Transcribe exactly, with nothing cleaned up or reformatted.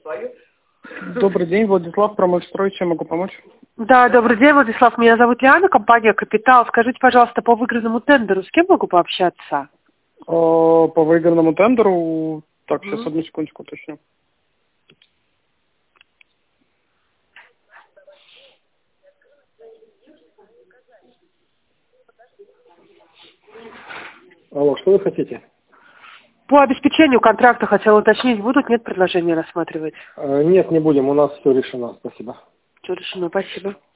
Добрый день, Владислав, Промышстрой, чем могу помочь? Да, добрый день, Владислав. Меня зовут Лиана, компания «Капитал». Скажите, пожалуйста, по выигранному тендеру с кем могу пообщаться? По выигранному тендеру... Так, сейчас Mm-hmm. одну секундочку уточню. Алло, что вы хотите? По обеспечению контракта хотела уточнить, будут, нет предложения рассматривать? Э, нет, не будем, у нас все решено, спасибо. Все решено, спасибо.